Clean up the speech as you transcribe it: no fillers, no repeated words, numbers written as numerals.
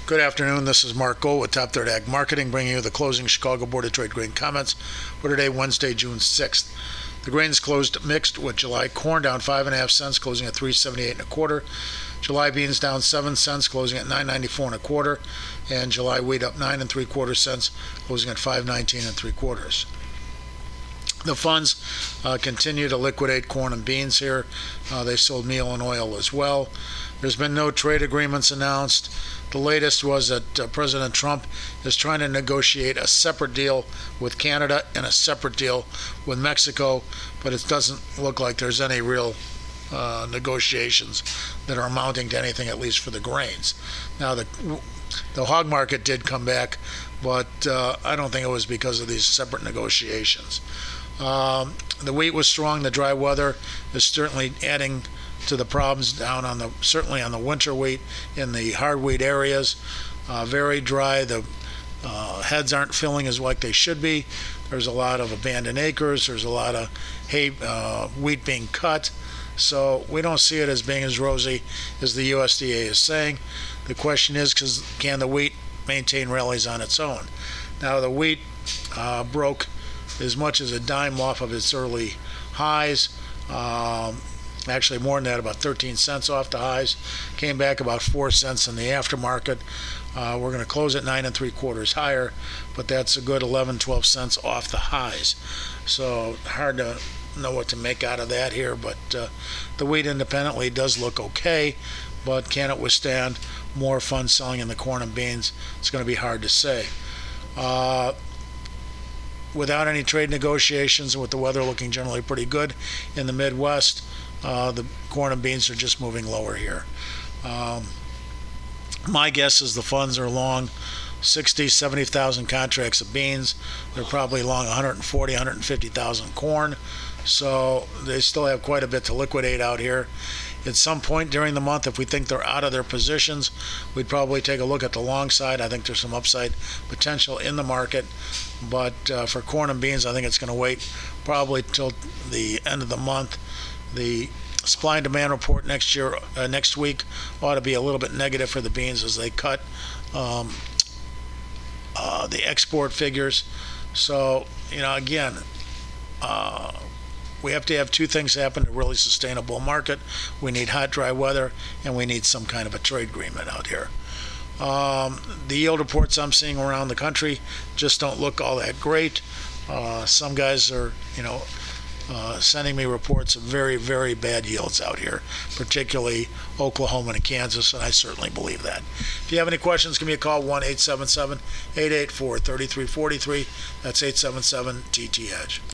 Good afternoon. This is Mark Gold with Top Third Ag Marketing, bringing you the closing Chicago Board of Trade grain comments for today, Wednesday, June 6th. The grains closed mixed, with July corn down 5.5 cents, closing at $3.78 1/4. July beans down 7 cents, closing at $9.94 1/4, and July wheat up 9 3/4 cents, closing at $5.19 3/4. The funds continue to liquidate corn and beans here. They sold meal and oil as well. There's been no trade agreements announced. The latest was that President Trump is trying to negotiate a separate deal with Canada and a separate deal with Mexico, but it doesn't look like there's any real negotiations that are amounting to anything, at least for the grains. Now, the hog market did come back, but I don't think it was because of these separate negotiations. The wheat was strong. The dry weather is certainly adding to the problems down on certainly on the winter wheat in the hard wheat areas. Very dry. The heads aren't filling as like they should be. There's a lot of abandoned acres. There's a lot of hay, wheat being cut. So we don't see it as being as rosy as the USDA is saying. The question is, can the wheat maintain rallies on its own? Now, the wheat broke as much as a dime off of its early highs. Actually more than that, about 13 cents off the highs. Came back about 4 cents in the aftermarket. We're going to close at 9 3/4 higher, but that's a good 11, 12 cents off the highs. So hard to know what to make out of that here, but the wheat independently does look okay, but can it withstand more funds selling in the corn and beans? It's going to be hard to say. Without any trade negotiations and with the weather looking generally pretty good in the Midwest, the corn and beans are just moving lower here. My guess is the funds are long 60, 70,000 contracts of beans. They're probably long 140, 150,000 corn. So they still have quite a bit to liquidate out here. At some point during the month, if we think they're out of their positions, we'd probably take a look at the long side. I think there's some upside potential in the market. But for corn and beans, I think it's going to wait probably till the end of the month. The supply and demand report next week ought to be a little bit negative for the beans as they cut the export figures. So, again, we have to have two things happen to really sustain a bull market. We need hot, dry weather, and we need some kind of a trade agreement out here. The yield reports I'm seeing around the country just don't look all that great. Some guys are, sending me reports of very, very bad yields out here, particularly Oklahoma and Kansas, and I certainly believe that. If you have any questions, give me a call, 1-877-884-3343. That's 877-TT-EDGE.